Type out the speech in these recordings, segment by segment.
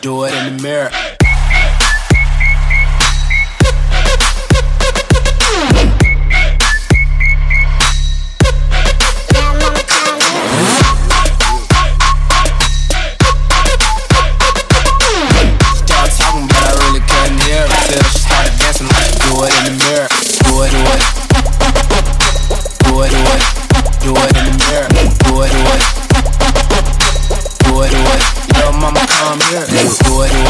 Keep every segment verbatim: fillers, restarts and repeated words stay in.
do it in the mirror. Start talking, but I really couldn't hear her till she started dancing like she do it in the mirror. Do it, do it. Do it, do it. Do it in the mirror. Do it, do it. Do it, do it. Yo, mama, come here. Do it, do it.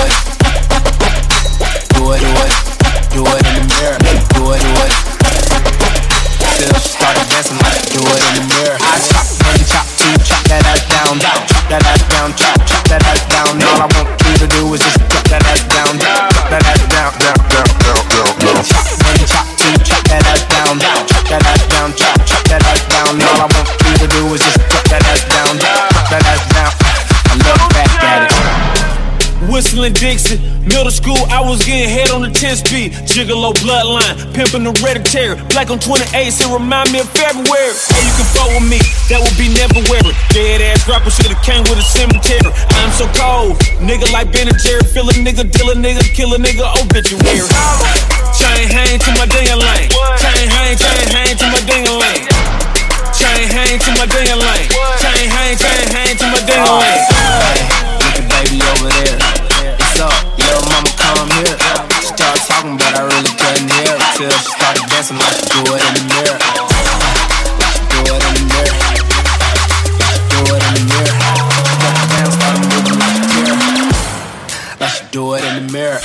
Do it, do it. Do it in the mirror. Do it, do it. Till she started dancing like she do it in the mirror. I chop and chop two, chop that ass down, down, chop that ass down, chop, chop that ass down. All I want you to do is just chop that ass down, down, chop that ass down, down, down, down, down, down. Chop and chop two, chop that ass down, down, chop that ass down, chop, chop that ass down. All I want you to do is just chop that ass down, down, chop that ass down. I look back at it. Whistling Dixie, middle school, I was getting head on the ten speed. Gigolo bloodline, pimping the hereditary. Black on twenty-eight, it remind me of February. Hey, you can fuck with me, that would be never weary. Dead ass rapper should've came with a cemetery. I'm so cold, nigga like Ben and Jerry. Fill a nigga, deal a nigga, kill a nigga, obituary. Chain hang to my ding lane. Chain hang, chain hang to my ding lane. Chain hang to my ding lane. Chain hang, chain hang to my ding lane. Look at baby over there. What's up? Little mama, come here. She started talking, but I really couldn't hear her till she started dancing like she do it in the mirror. She do it in the mirror. She do it in the mirror. Got the dance, started moving like a tear. Like she do it in the mirror.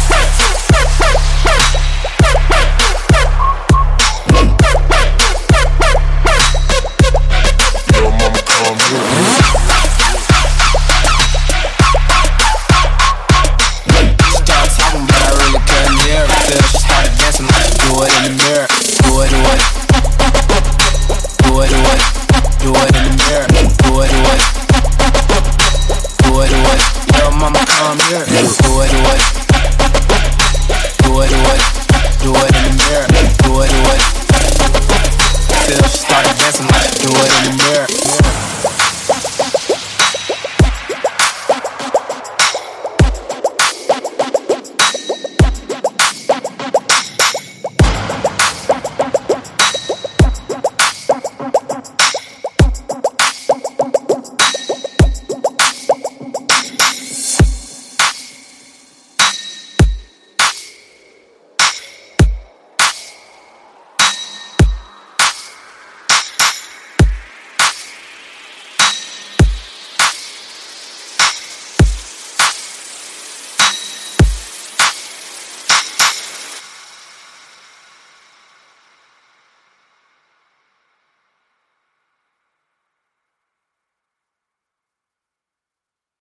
Little mama, come here. Till she started dancing like she do it in the mirror. Do it, do it. Do it, do it. Do it in the mirror. Do it, do it. Do it, do it. Yo, mama, come here.